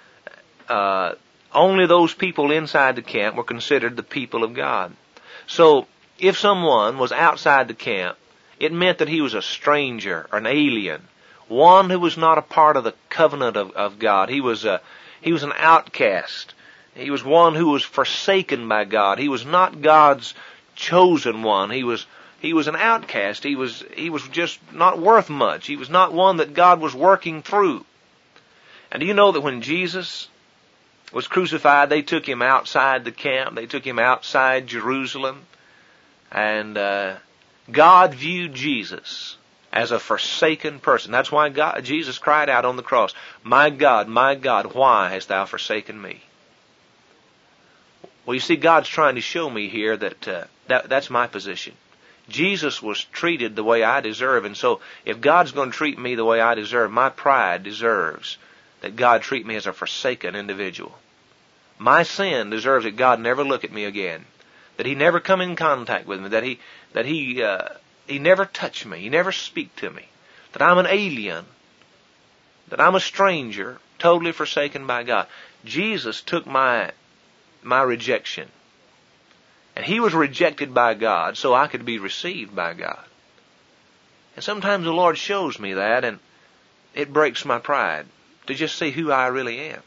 uh, only those people inside the camp were considered the people of God. So, if someone was outside the camp, it meant that he was a stranger or an alien, one who was not a part of the covenant of, of God. He was a, he was an outcast. He was one who was forsaken by God. He was not God's chosen one. He was, he was an outcast. He was, he was just not worth much. He was not one that God was working through. And do you know that when Jesus was crucified, they took him outside the camp. They took him outside Jerusalem. And, uh, God viewed Jesus as a forsaken person. That's why God, Jesus cried out on the cross, "My God, my God, why hast thou forsaken me?" Well, you see, God's trying to show me here that, uh, that that's my position. Jesus was treated the way I deserve, and so if God's going to treat me the way I deserve, my pride deserves that God treat me as a forsaken individual. My sin deserves that God never look at me again, that He never come in contact with me, that He that He uh, He never touch me, He never speak to me, that I'm an alien, that I'm a stranger, totally forsaken by God. Jesus took my my rejection, and He was rejected by God so I could be received by God. And sometimes the Lord shows me that, and it breaks my pride to just see who I really am.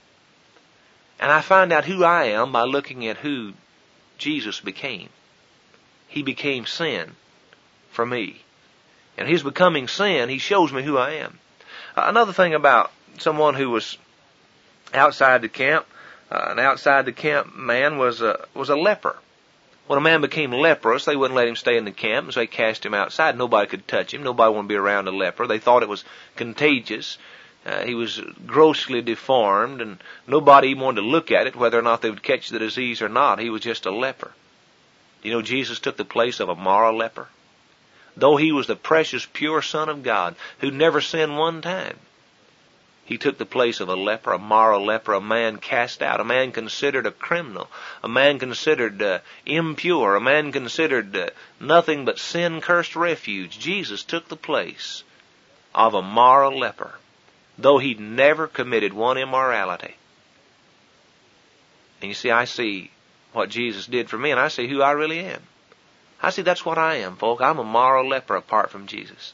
And I find out who I am by looking at who Jesus became. He became sin for me. And His becoming sin, He shows me who I am. Uh, another thing about someone who was outside the camp, uh, an outside the camp man was a, was a leper. When a man became leprous, they wouldn't let him stay in the camp, so they cast him outside. Nobody could touch him. Nobody wanted to be around a leper. They thought it was contagious. Uh, he was grossly deformed, and nobody even wanted to look at it, whether or not they would catch the disease or not. He was just a leper. You know, Jesus took the place of a moral leper. Though He was the precious, pure Son of God, who never sinned one time, He took the place of a leper, a moral leper, a man cast out, a man considered a criminal, a man considered uh, impure, a man considered uh, nothing but sin-cursed refuge. Jesus took the place of a moral leper, though He'd never committed one immorality. And you see, I see what Jesus did for me, and I see who I really am. I see that's what I am, folk. I'm a moral leper apart from Jesus.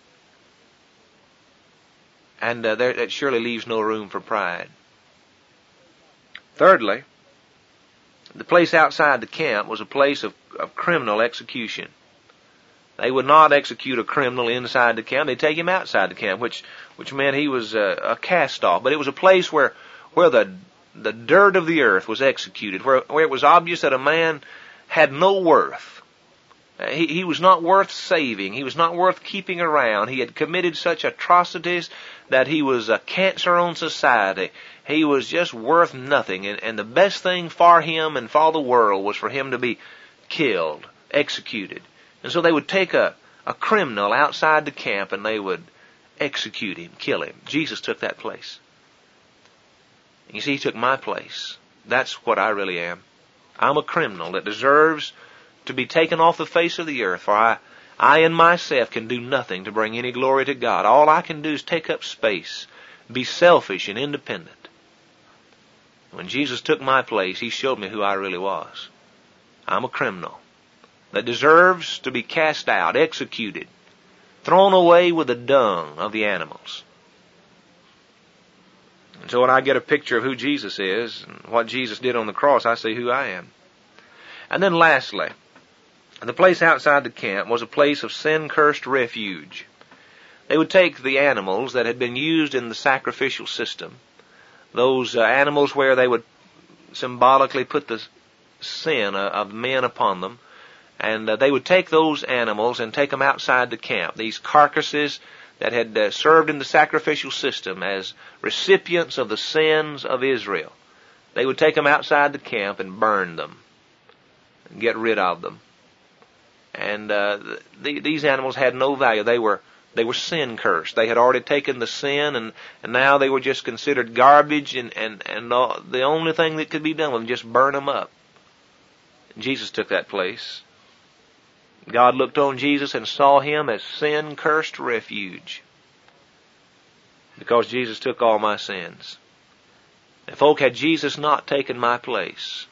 And uh, there, that surely leaves no room for pride. Thirdly, the place outside the camp was a place of, of criminal execution. They would not execute a criminal inside the camp. They'd take him outside the camp, which which meant he was a, a cast-off. But it was a place where where the the dirt of the earth was executed, where where it was obvious that a man had no worth. He, he was not worth saving. He was not worth keeping around. He had committed such atrocities that he was a cancer on society. He was just worth nothing. And, and the best thing for him and for the world was for him to be killed, executed. And so they would take a, a criminal outside the camp and they would execute him, kill him. Jesus took that place. You see, He took my place. That's what I really am. I'm a criminal that deserves to be taken off the face of the earth, for I, I in myself can do nothing to bring any glory to God. All I can do is take up space, be selfish and independent. When Jesus took my place, He showed me who I really was. I'm a criminal that deserves to be cast out, executed, thrown away with the dung of the animals. And so when I get a picture of who Jesus is and what Jesus did on the cross, I see who I am. And then lastly, the place outside the camp was a place of sin-cursed refuge. They would take the animals that had been used in the sacrificial system, those uh, animals where they would symbolically put the sin uh, of men upon them, and uh, they would take those animals and take them outside the camp, these carcasses that had uh, served in the sacrificial system as recipients of the sins of Israel. They would take them outside the camp and burn them and get rid of them. And uh, the, these animals had no value. They were they were sin cursed. They had already taken the sin, and, and now they were just considered garbage, and, and, and all, the only thing that could be done with them, just burn them up. And Jesus took that place. God looked on Jesus and saw him as sin-cursed refuge, because Jesus took all my sins. And folk, had Jesus not taken my place,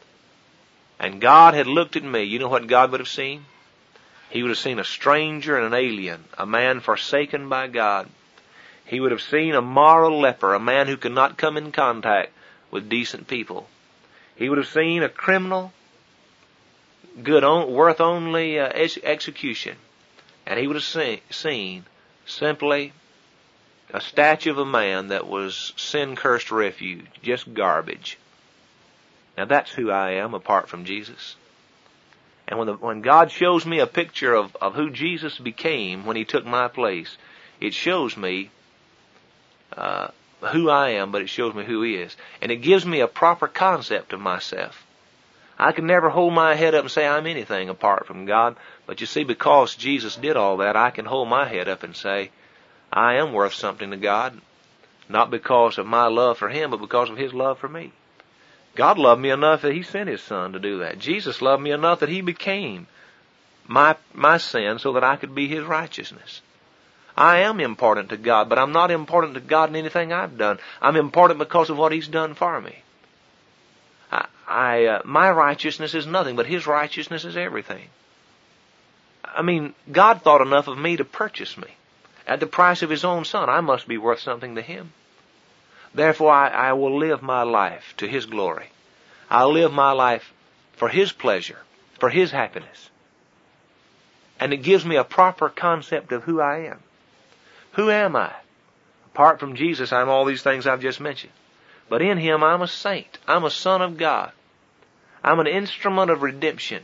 and God had looked at me, you know what God would have seen? He would have seen a stranger and an alien, a man forsaken by God. He would have seen a moral leper, a man who could not come in contact with decent people. He would have seen a criminal, good, worth only uh, ex- execution. And he would have see, seen simply a statue of a man that was sin-cursed refuge, just garbage. Now that's who I am apart from Jesus. And when, the, when God shows me a picture of, of who Jesus became when he took my place, it shows me uh, who I am, but it shows me who he is. And it gives me a proper concept of myself. I can never hold my head up and say I'm anything apart from God. But you see, because Jesus did all that, I can hold my head up and say, I am worth something to God. Not because of my love for him, but because of his love for me. God loved me enough that he sent his son to do that. Jesus loved me enough that he became my, my sin so that I could be his righteousness. I am important to God, but I'm not important to God in anything I've done. I'm important because of what he's done for me. I, I uh, my righteousness is nothing, but his righteousness is everything. I mean, God thought enough of me to purchase me. At the price of his own son, I must be worth something to him. Therefore, I, I will live my life to his glory. I'll live my life for his pleasure, for his happiness. And it gives me a proper concept of who I am. Who am I? Apart from Jesus, I'm all these things I've just mentioned. But in him, I'm a saint. I'm a son of God. I'm an instrument of redemption.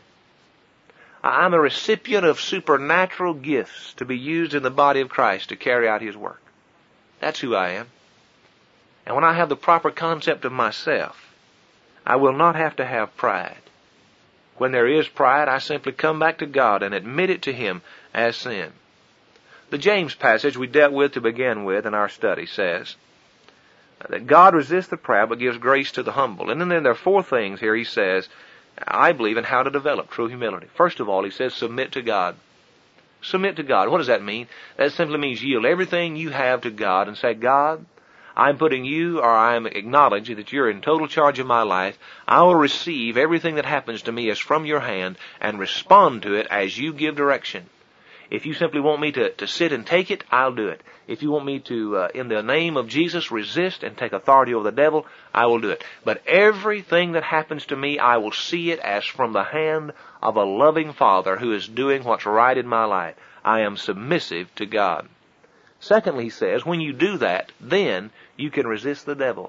I'm a recipient of supernatural gifts to be used in the body of Christ to carry out his work. That's who I am. And when I have the proper concept of myself, I will not have to have pride. When there is pride, I simply come back to God and admit it to him as sin. The James passage we dealt with to begin with in our study says that God resists the proud but gives grace to the humble. And then there are four things here he says, I believe, in how to develop true humility. First of all, he says, submit to God. Submit to God. What does that mean? That simply means yield everything you have to God and say, God, I'm putting you, or I'm acknowledging that you're in total charge of my life. I will receive everything that happens to me as from your hand and respond to it as you give direction. If you simply want me to, to sit and take it, I'll do it. If you want me to, uh, in the name of Jesus, resist and take authority over the devil, I will do it. But everything that happens to me, I will see it as from the hand of a loving Father who is doing what's right in my life. I am submissive to God. Secondly, he says, when you do that, then you can resist the devil.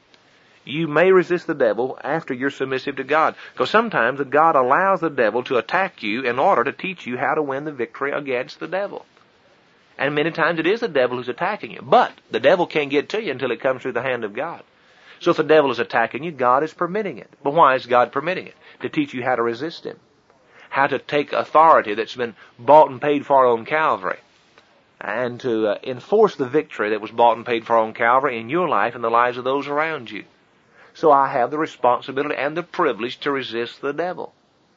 You may resist the devil after you're submissive to God. Because sometimes God allows the devil to attack you in order to teach you how to win the victory against the devil. And many times it is the devil who's attacking you. But the devil can't get to you until it comes through the hand of God. So if the devil is attacking you, God is permitting it. But why is God permitting it? To teach you how to resist him. How to take authority that's been bought and paid for on Calvary. And to uh, enforce the victory that was bought and paid for on Calvary in your life and the lives of those around you. So I have the responsibility and the privilege to resist the devil.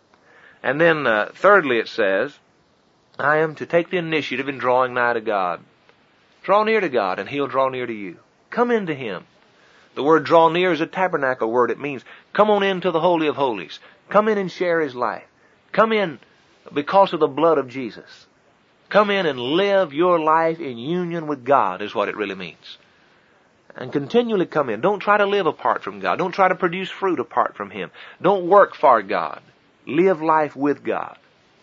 And then uh, thirdly it says, I am to take the initiative in drawing nigh to God. Draw near to God and he'll draw near to you. Come into him. The word draw near is a tabernacle word. It means come on into the Holy of Holies. Come in and share his life. Come in because of the blood of Jesus. Come in and live your life in union with God is what it really means. And continually come in. Don't try to live apart from God. Don't try to produce fruit apart from him. Don't work for God. Live life with God.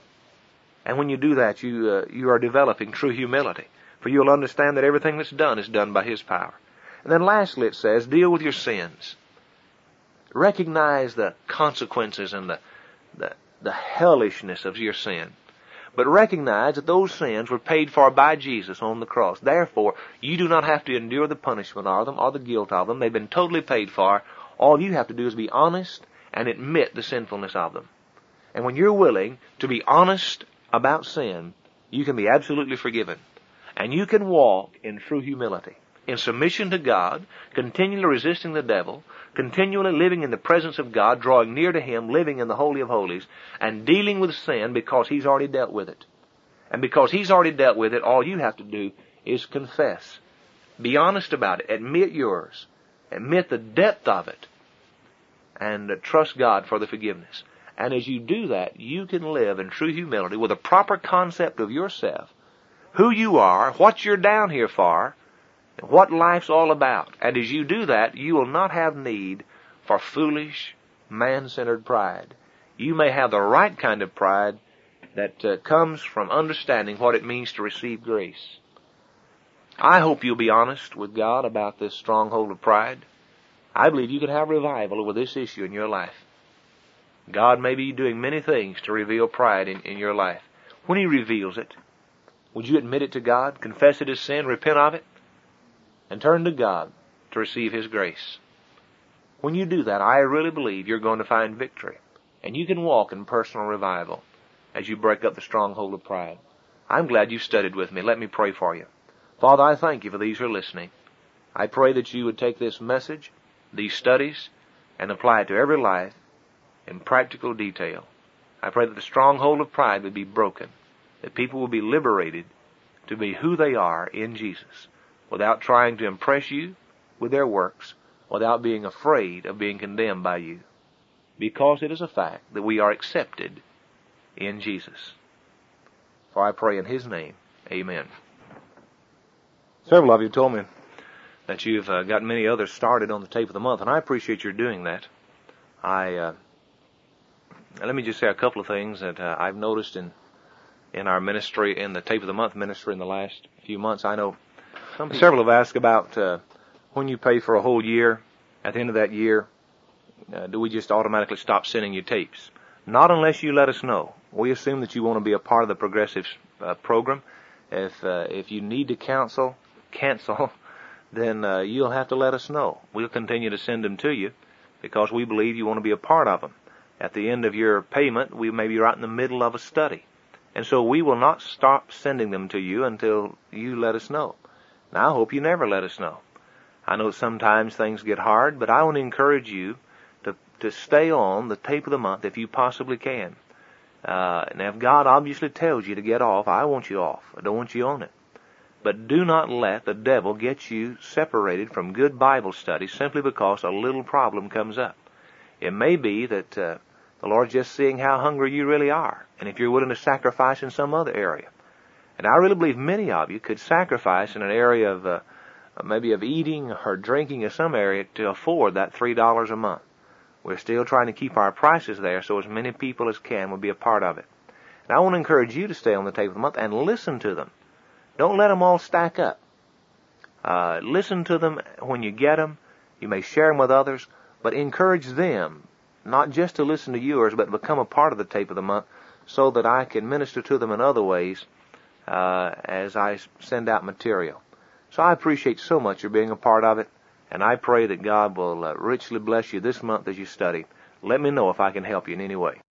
And when you do that, you uh, you are developing true humility. For you'll understand that everything that's done is done by his power. And then lastly it says, deal with your sins. Recognize the consequences and the, the, the hellishness of your sin. But recognize that those sins were paid for by Jesus on the cross. Therefore, you do not have to endure the punishment of them or the guilt of them. They've been totally paid for. All you have to do is be honest and admit the sinfulness of them. And when you're willing to be honest about sin, you can be absolutely forgiven. And you can walk in true humility, in submission to God, continually resisting the devil, continually living in the presence of God, drawing near to Him, living in the Holy of Holies, and dealing with sin because He's already dealt with it. And because He's already dealt with it, all you have to do is confess. Be honest about it. Admit yours. Admit the depth of it. And uh, trust God for the forgiveness. And as you do that, you can live in true humility with a proper concept of yourself, who you are, what you're down here for, and what life's all about. And as you do that, you will not have need for foolish, man-centered pride. You may have the right kind of pride that uh, comes from understanding what it means to receive grace. I hope you'll be honest with God about this stronghold of pride. I believe you can have revival over this issue in your life. God may be doing many things to reveal pride in, in your life. When He reveals it, would you admit it to God, confess it as sin, repent of it, and turn to God to receive His grace? When you do that, I really believe you're going to find victory, and you can walk in personal revival as you break up the stronghold of pride. I'm glad you studied with me. Let me pray for you. Father, I thank you for these who are listening. I pray that you would take this message, these studies, and apply it to every life in practical detail. I pray that the stronghold of pride would be broken, that people will be liberated to be who they are in Jesus, without trying to impress you with their works, without being afraid of being condemned by you, because it is a fact that we are accepted in Jesus. For I pray in His name, amen. Several of you told me that you've uh, got many others started on the Tape of the Month, and I appreciate your doing that. I uh, let me just say a couple of things that uh, I've noticed in in our ministry, in the Tape of the Month ministry in the last few months. I know some people, several have asked about uh, when you pay for a whole year, at the end of that year, uh, do we just automatically stop sending you tapes? Not unless you let us know. We assume that you want to be a part of the Progressive uh, program. If uh, if you need to cancel, cancel, then uh, you'll have to let us know. We'll continue to send them to you because we believe you want to be a part of them. At the end of your payment, we may be right in the middle of a study. And so we will not stop sending them to you until you let us know. Now, I hope you never let us know. I know sometimes things get hard, but I want to encourage you to, to stay on the Tape of the Month if you possibly can. Uh, now, if God obviously tells you to get off, I want you off. I don't want you on it. But do not let the devil get you separated from good Bible study simply because a little problem comes up. It may be that uh, the Lord's just seeing how hungry you really are, and if you're willing to sacrifice in some other area. And I really believe many of you could sacrifice in an area of uh, maybe of eating or drinking in some area to afford that three dollars a month. We're still trying to keep our prices there so as many people as can will be a part of it. And I want to encourage you to stay on the Tape of the Month and listen to them. Don't let them all stack up. Uh, listen to them when you get them. You may share them with others, but encourage them not just to listen to yours, but become a part of the Tape of the Month so that I can minister to them in other ways uh, as I send out material. So I appreciate so much your being a part of it, and I pray that God will uh, richly bless you this month as you study. Let me know if I can help you in any way.